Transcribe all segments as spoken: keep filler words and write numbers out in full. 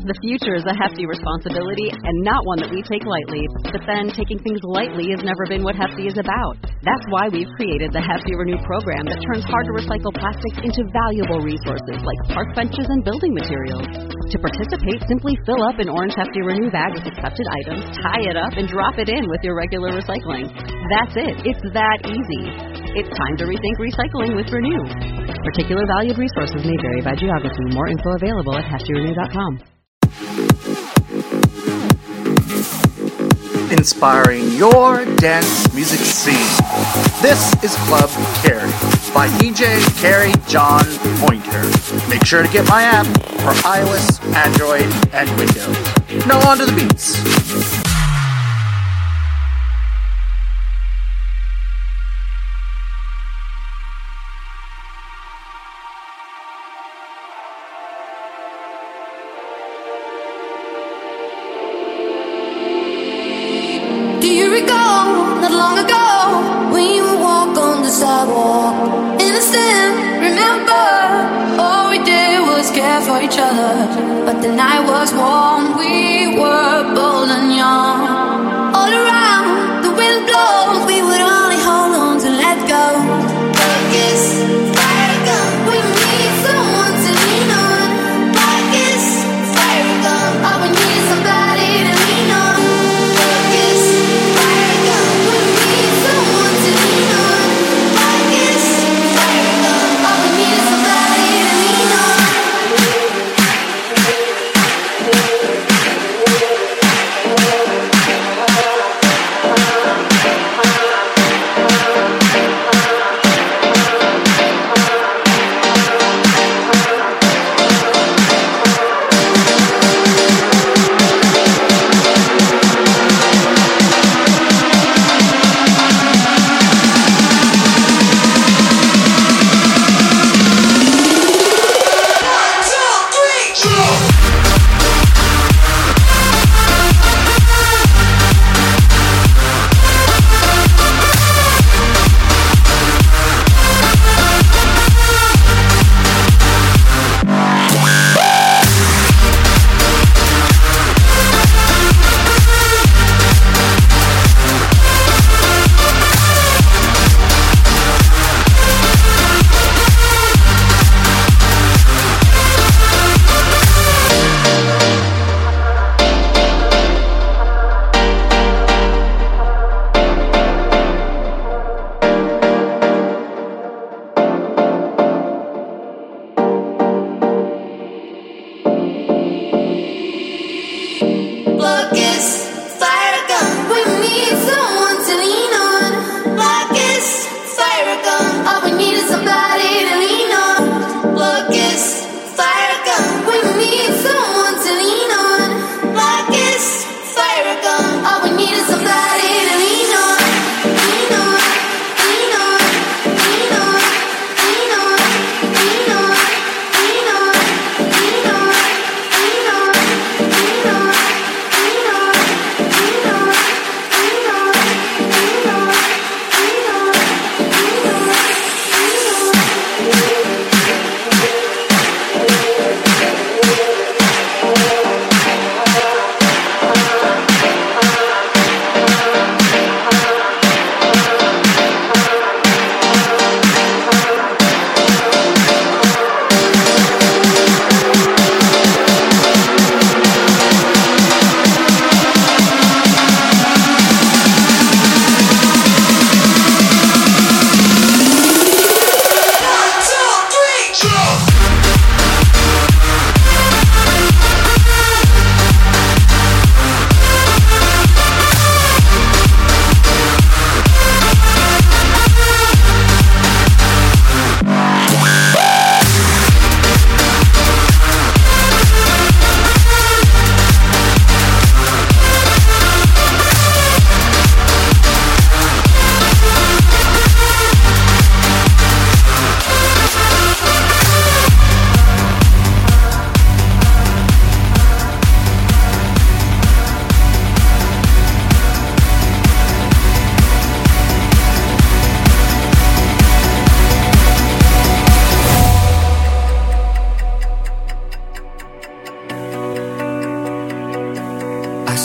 The future is a hefty responsibility and not one that we take lightly. But then, taking things lightly has never been what Hefty is about. That's why we've created the Hefty Renew program that turns hard-to-recycle plastics into valuable resources like park benches and building materials. To participate, simply fill up an orange Hefty Renew bag with accepted items, tie it up, and drop it in with your regular recycling. That's it. It's that easy. It's time to rethink recycling with Renew. Particular valued resources may vary by geography. More info available at hefty renew dot com. Inspiring your dance music scene. This is Club Carry by D J Carrie John Pointer. Make sure to get my app for iOS, Android, and Windows. Now on to the beats. Do you recall, not long ago, we would walk on the sidewalk? Innocent, remember, all we did was care for each other. But the night was warm, we were bold and young. All around, the wind blows, we would only hold on to let go. Focus, fire gun, we need someone to lean on. Focus, fire gun, all we need is somebody to lean on. Focus, fire gun, we need someone to lean on. Focus, fire gun, all we need is somebody to lean on.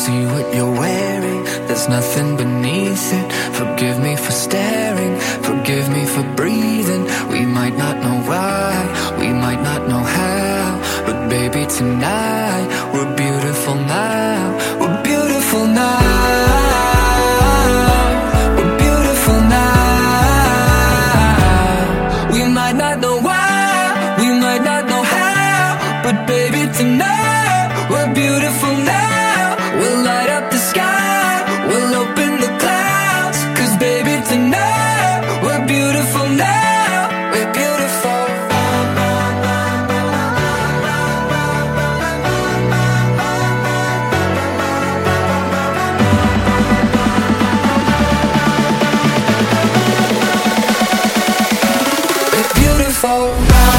see what you're wearing, there's nothing beneath it. Forgive me for staring, forgive me for breathing. We might not know why, we might not know how, but baby tonight, we're beautiful now, we're beautiful now. Tonight, we're beautiful now. We'll light up the sky, we'll open the clouds. Cause baby tonight, we're beautiful now. We're beautiful. We're beautiful.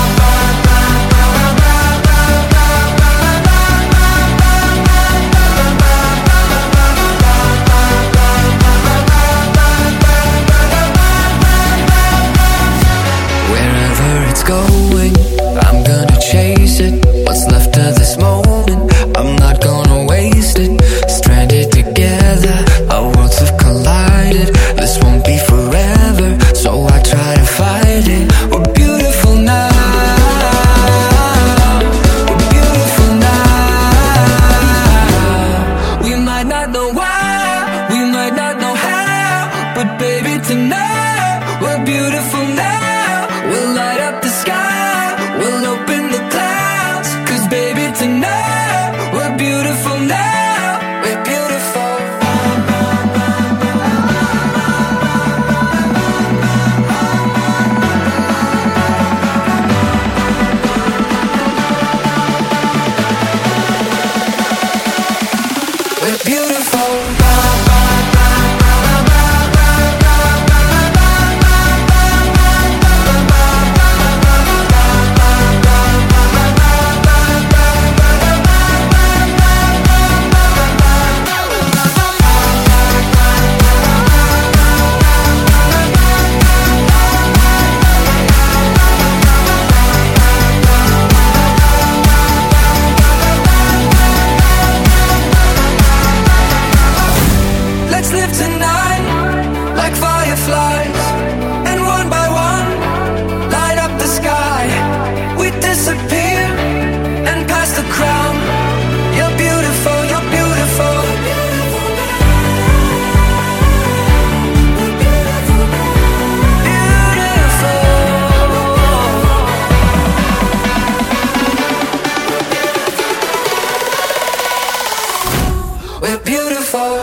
Going, I'm gonna chase it. What's left of this moment, I'm not gonna waste it. Stranded together, our worlds have collided. This won't be forever, so I try to fight it. We're beautiful now. We're beautiful now. We might not know why, we might not know how, but baby tonight, we're beautiful now. We'll light up the sky, we'll open the clouds. Cause baby tonight, we're beautiful now. We're beautiful. We're beautiful. Let's live tonight like fireflies, and one by one light up the sky. We disappear and pass the crown. You're beautiful, you're beautiful. Beautiful. We're beautiful.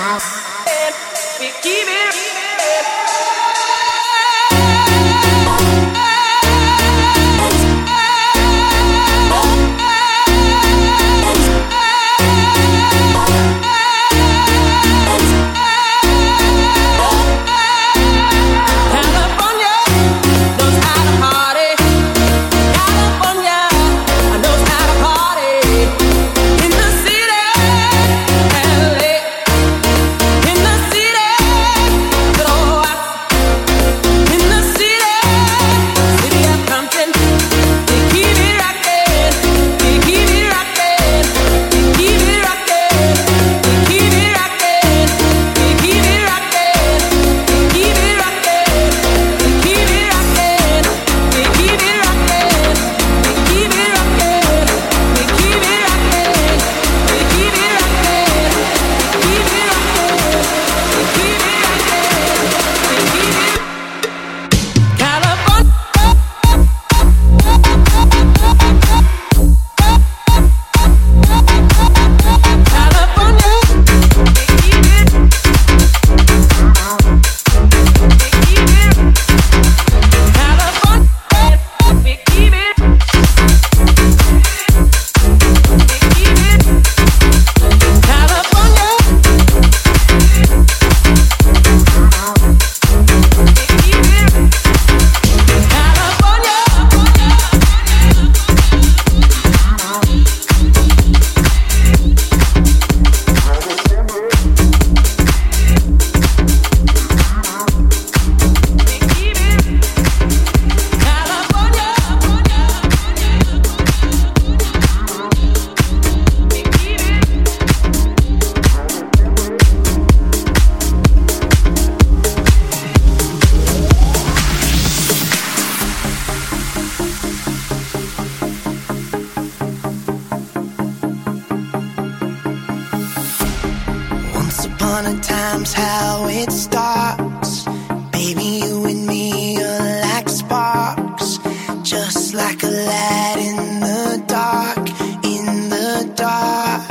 upon a time's how it starts. Baby, you and me are like sparks, just like a light in the dark, in the dark.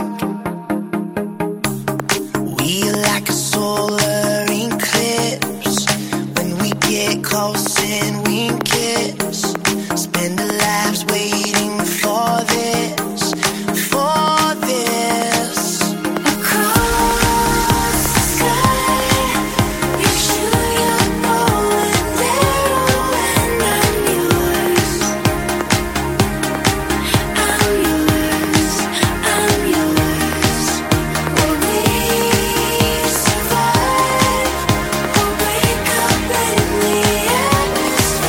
We are like a solar eclipse. When we get close and we kiss, spend our lives waiting for this, for this. Across the sky, you shoot your bow and arrow, and I'm yours. I'm yours. I'm yours. Will we survive? We'll wake up in the atmosphere.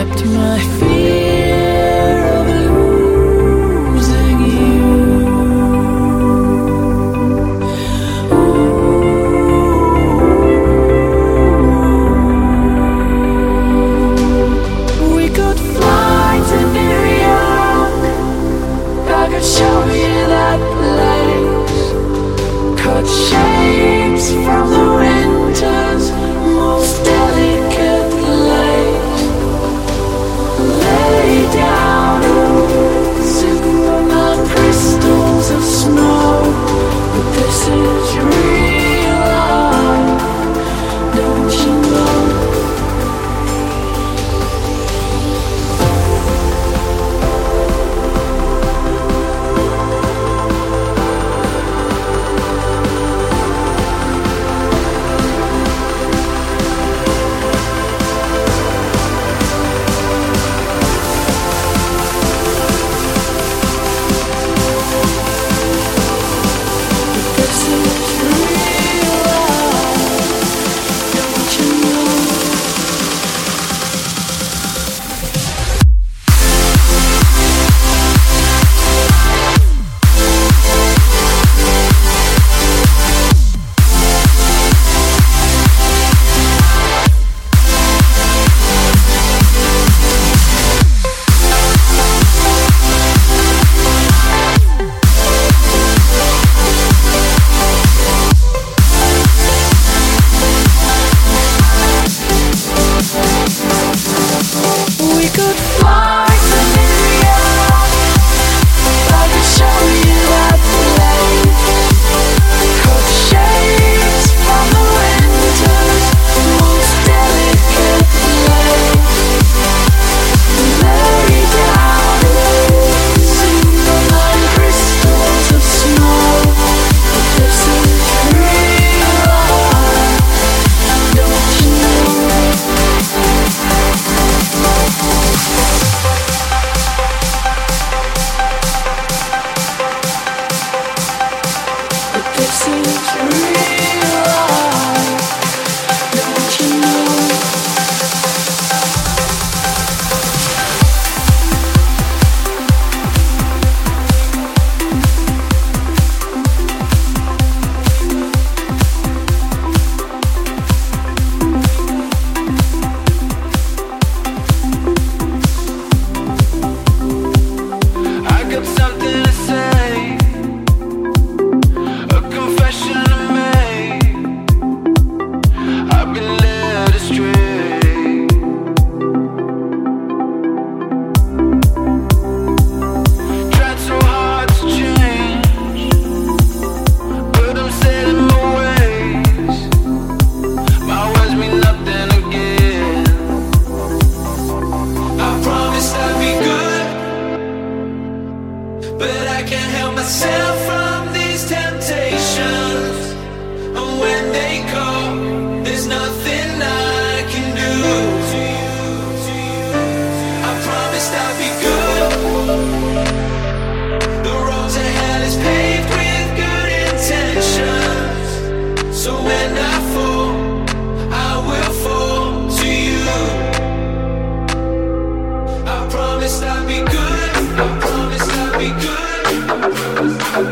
trapped in my fear of losing you. Ooh. We could fly to New York. I could show you that place. Cut shapes from the winter's most delicate lace. Lay down Superman crystals of snow. But this is real life, don't you know? I'll be good.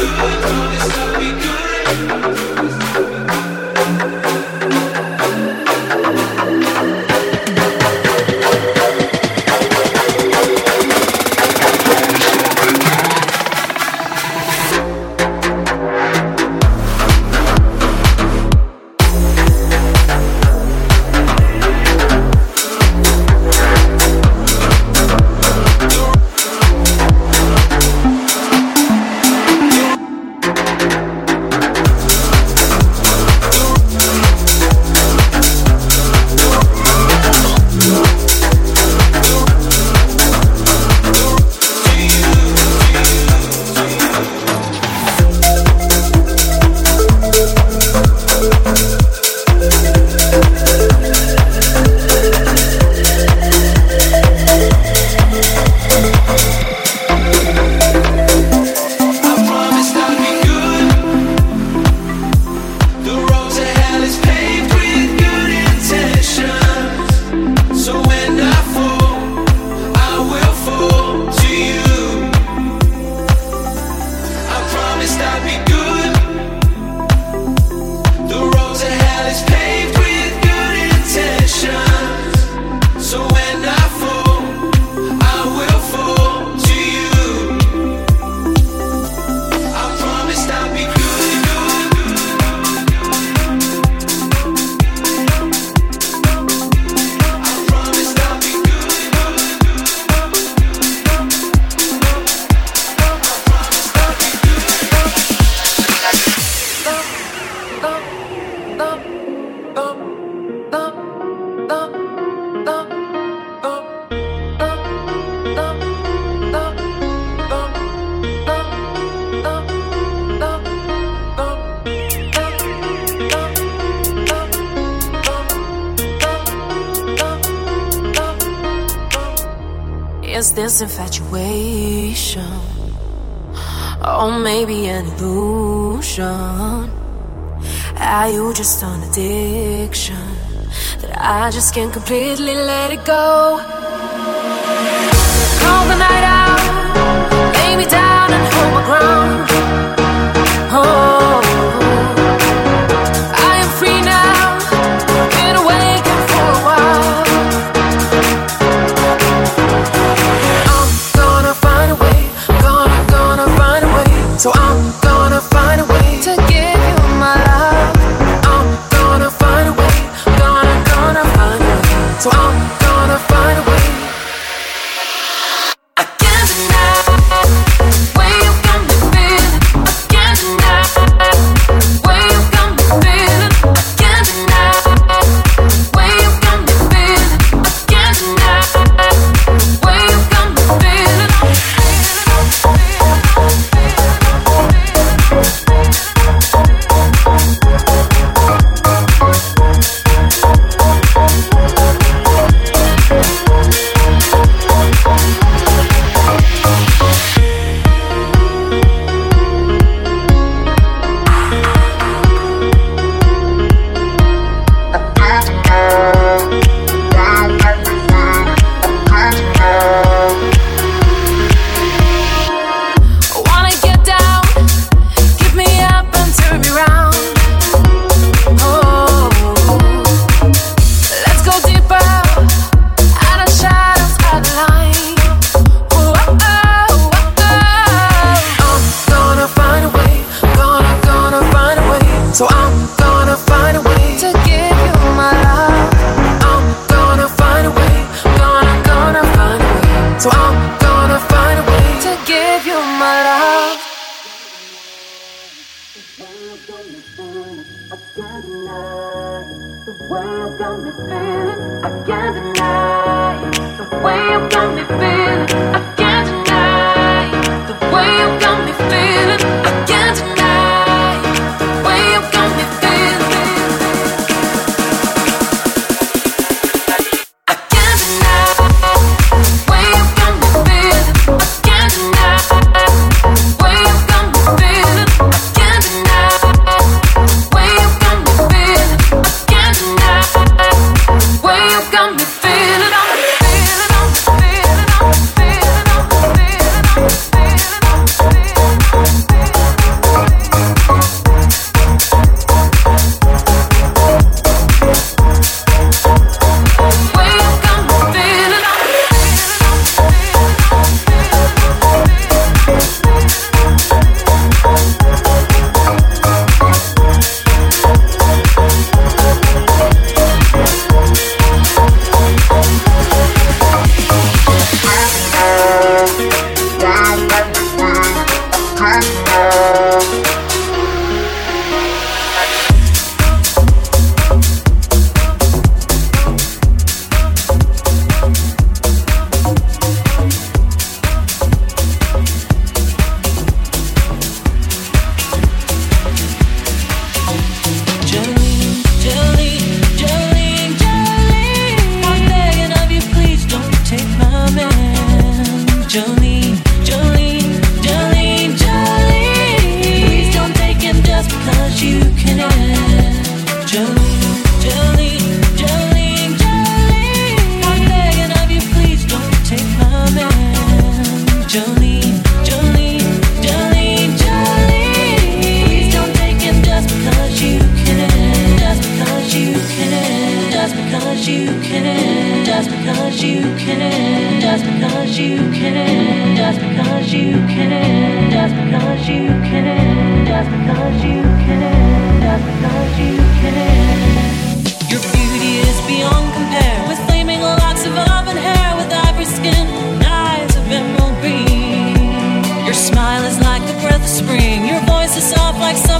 Is this infatuation? Or maybe an illusion? Are you just an addiction that I just can't completely let it go? Call the night out, lay me down and hold my ground. Oh, I am free now, been awakened for a while. I'm gonna find a way, gonna, gonna find a way. So I'm gonna find a way to give you my love. I'm gonna find a way, gonna, gonna find a way. So I'm gonna find a way. I can't deny the way you got me feeling. I can't deny the way you got me feeling. I can't deny the way you got me feeling. I can't deny the way you got me feeling. Wanna get down, give me up and turn me round. Oh, let's go deeper, out of shadows, out of line. Oh, oh, oh, oh. I'm gonna find a way, gonna, gonna find a way. So I'm gonna find a way to give you my love. I'm gonna find a way, gonna, gonna find a way. So I'm gonna find a way to give you my love. The way you got me feeling, I can't deny. The way you got me feeling, I can't deny. The way you got me feeling, I can't deny. The way you got me feeling, I can't deny. The way you got me feeling, I can't deny. The way you got me feeling, I can't deny. The way you got me feeling, I can't deny. The way you got me feeling, I'm feeling, I'm feeling, I'm feeling.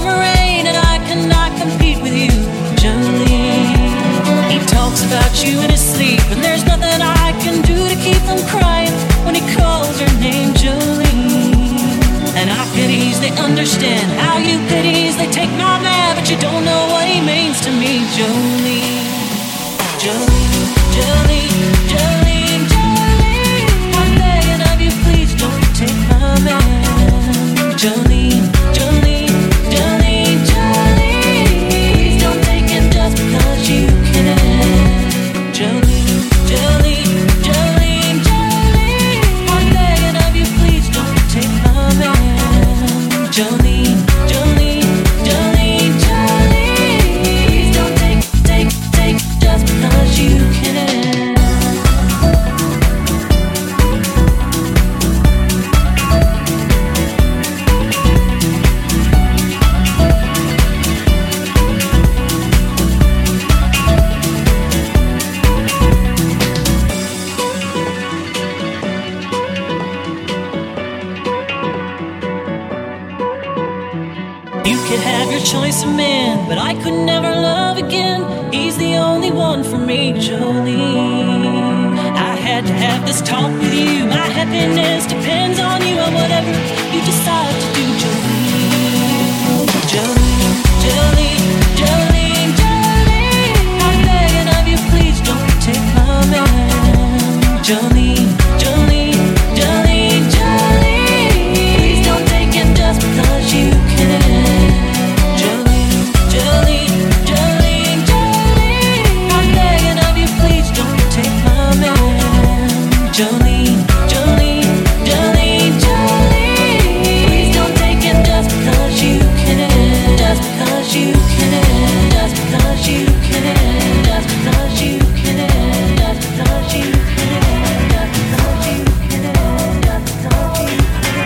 summer rain, and I cannot compete with you, Jolene. He talks about you in his sleep, and there's nothing I can do to keep from crying when he calls your name, Jolene. And I could easily understand how you could easily take my man, but you don't know what he means to me, Jolene. Jolene, Jolene, Jolene, Jolene, I'm begging of you, please don't take my man. Jolene, Jolene, Jolene, Jolene, please don't take him just because you can. Jolene, Jolene, Jolene, Jolene, I'm begging of you, please don't take my man. Jolene, Jolene, Jolene, Jolene, please don't take, take, take just because you can. You could have your choice of man, but I could never love again. He's the only one for me, Jolene. I had to have this talk with you. My happiness depends on you and whatever you decide to do, Jolene. Jolene, Jolene, Jolene, Jolene, I'm begging of you, please don't take my man. Jolene, Jolene, Jolene, Jolene, please don't take him just because you can. Jolene, Jolene, Jolene, Jolene, I'm begging of you, please don't take my man. Jolene, Jolene, Jolene, Jolene, please don't take him just because you can. Just because you can. Just because you can. Just because you can. Just because you can. Just because you can. Just because you can.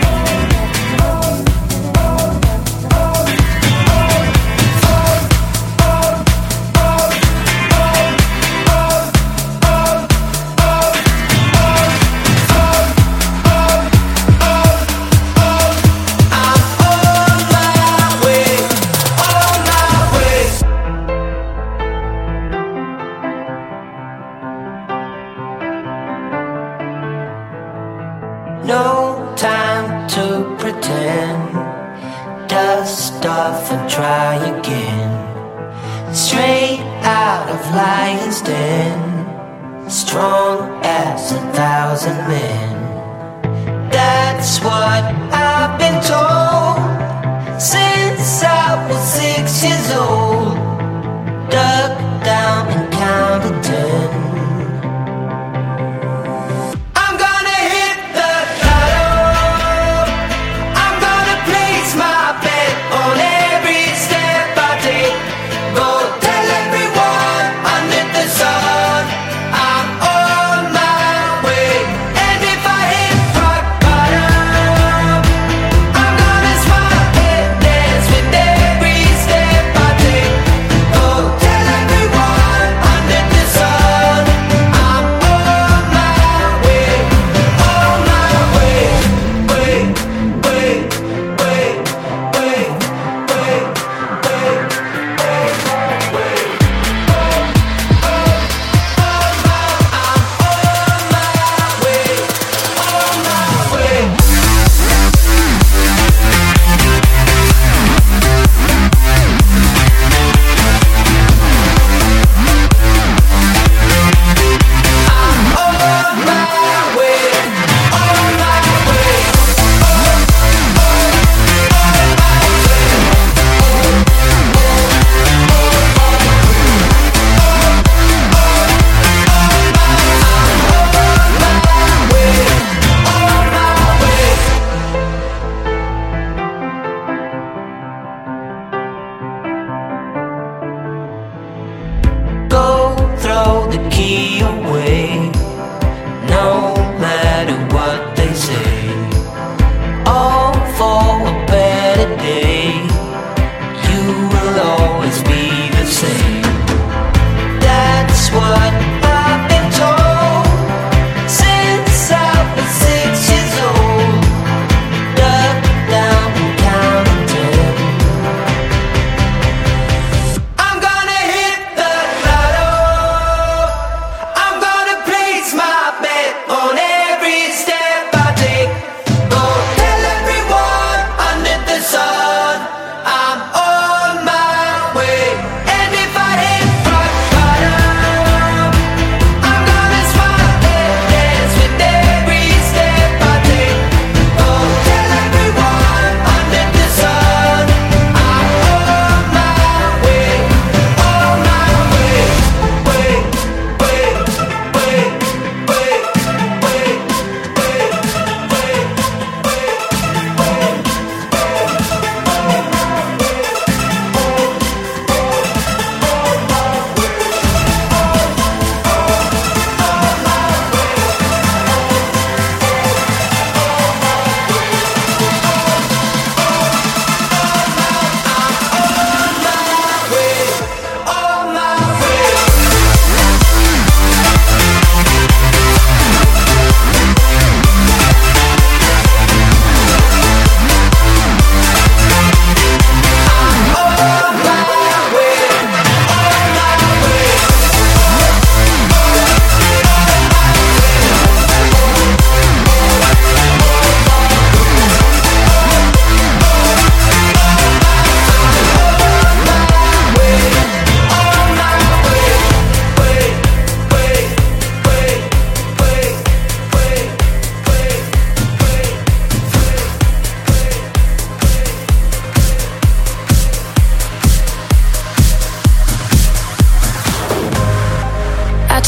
No time to pretend. Dust off and try again. Straight out of Lion's Den, strong as a thousand men. That's what I've been told since I was six years old. Dug down and counted ten.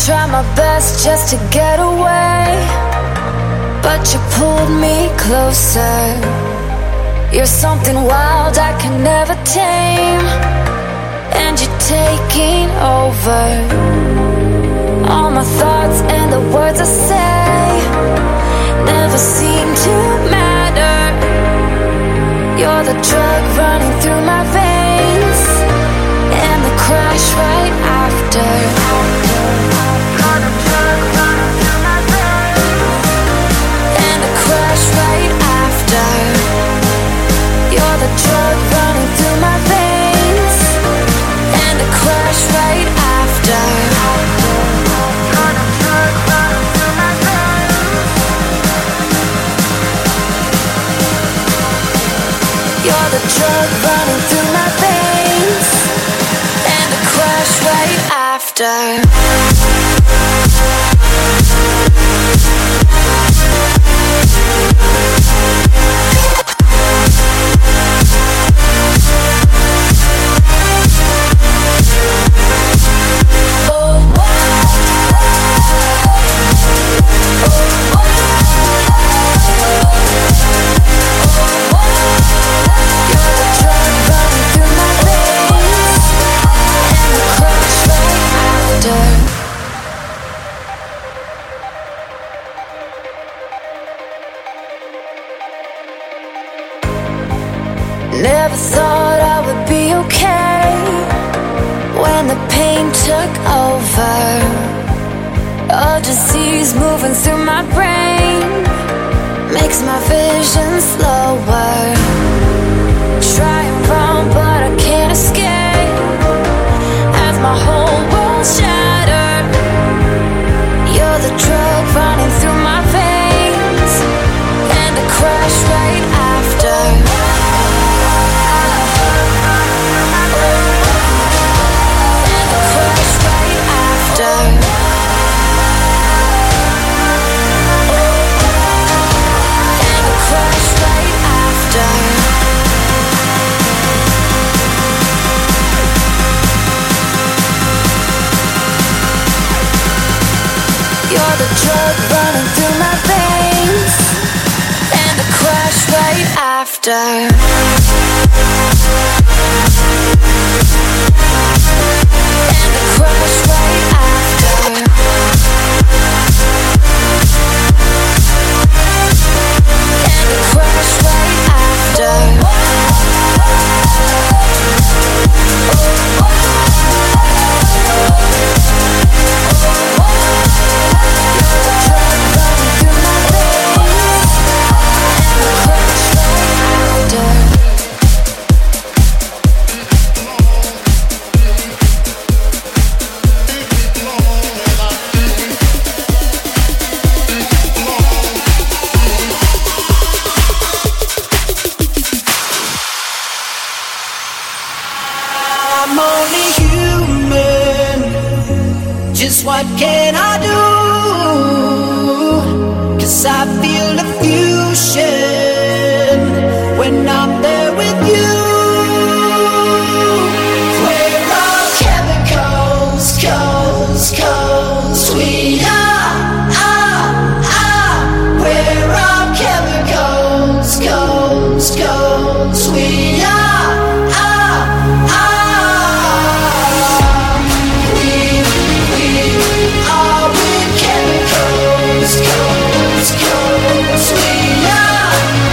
tried my best just to get away, but you pulled me closer. You're something wild I can never tame, and you're taking over. All my thoughts and the words I say never seem to matter. You're the drug running through my veins, and the crash right after. You're the drug running through my veins, and the crash right after. You're the drug running through my veins, and the crash right after. You're the drug running through my veins. You're the drug running through my veins, and the crash right after. Never thought I would be okay when the pain took over. A disease moving through my brain makes my vision slower. Try and run, but I can't escape as my whole world shattered. You're the drug running through my veins, and the crash right after. You're the drug running through my veins, and the crash right after. And the crash right after. And the crash right after. I'm only human. Just what can I do? 'Cause I feel the fusion when I'm there with you. We're all chemicals, coals, coals. We are, are, are. We're all chemicals, coals, coals. We are, are, are. We, we are with chemicals, coals, coals. We are.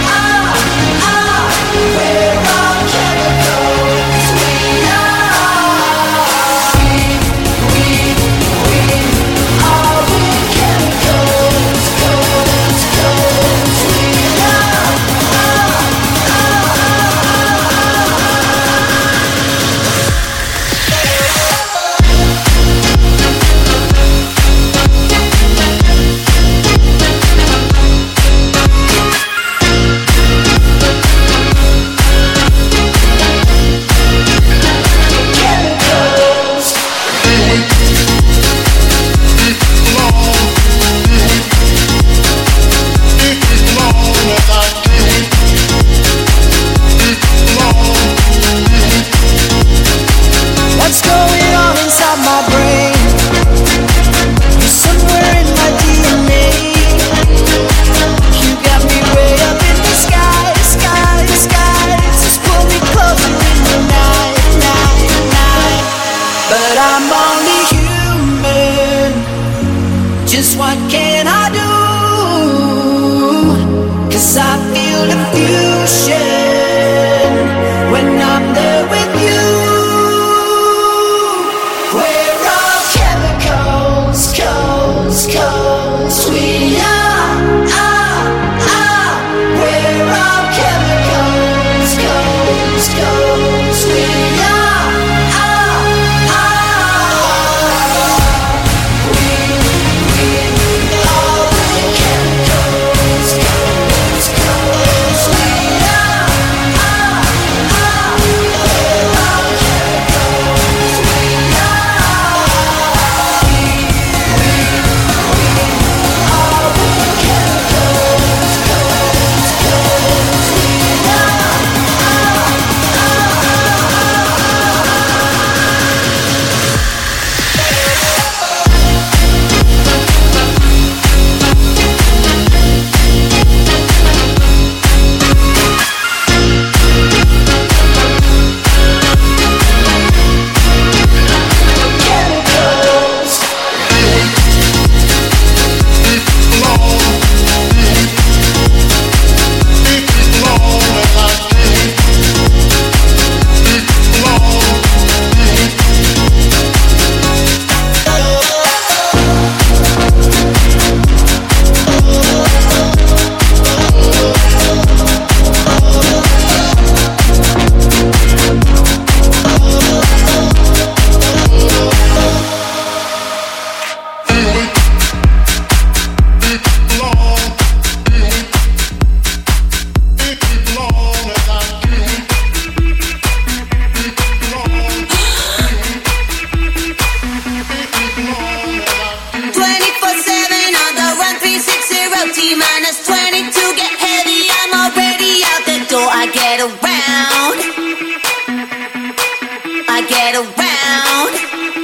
get around.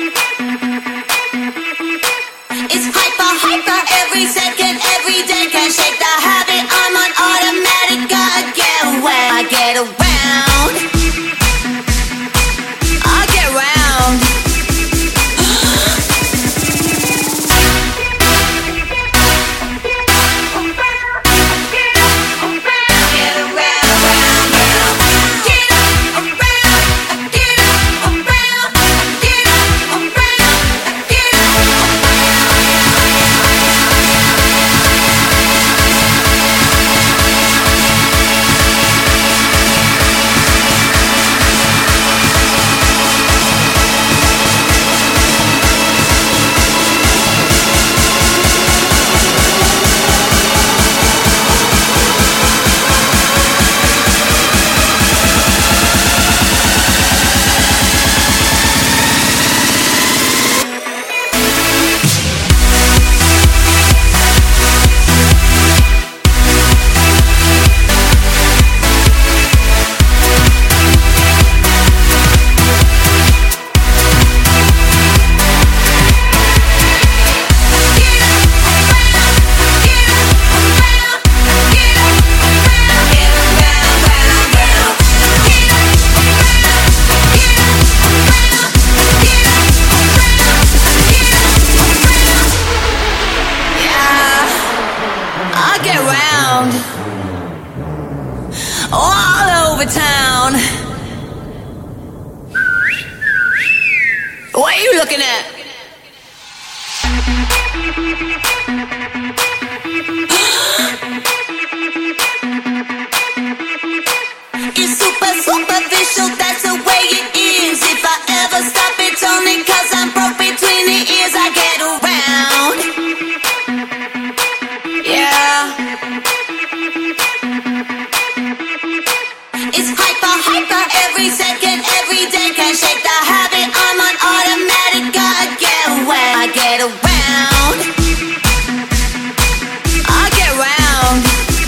It's hyper, hyper, every second, every day. Can't shake the habit, I'm on automatic. I get away, I get around. I get around. All over town. What are you looking at? It's super superficial, that's the way it is. If I ever stop, it's only cause I'm broke between the ears. I get around. Yeah. It's hyper, hyper, every second, every day. Can't shake the habit, I'm on automatic. I get away, I get around. I get around.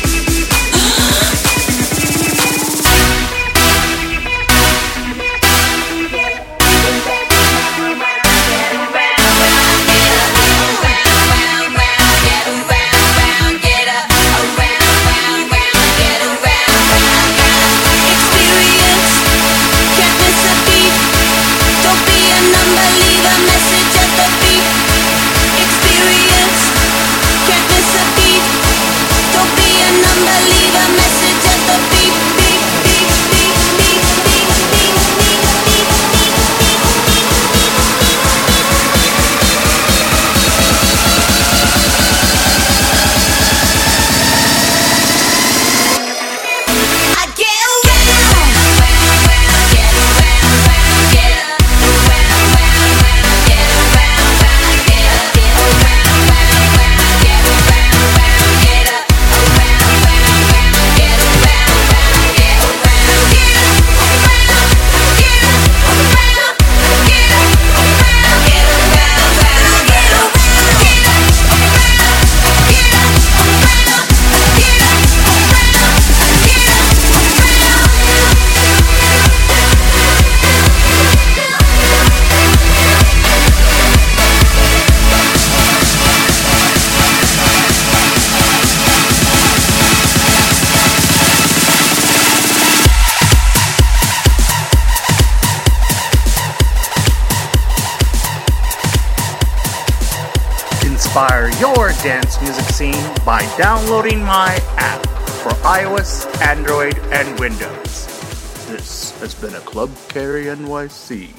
Inspire your dance music scene by downloading my app for iOS, Android, and Windows. This has been a Club Carry N Y C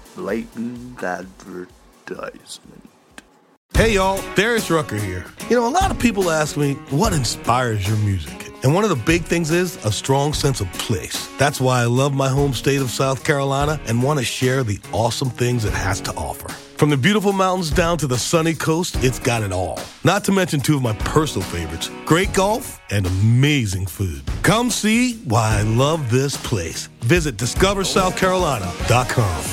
blatant advertisement. Hey y'all, Darius Rucker here. You know, a lot of people ask me, what inspires your music? And one of the big things is a strong sense of place. That's why I love my home state of South Carolina and want to share the awesome things it has to offer. From the beautiful mountains down to the sunny coast, it's got it all. Not to mention two of my personal favorites, great golf and amazing food. Come see why I love this place. Visit discover south carolina dot com.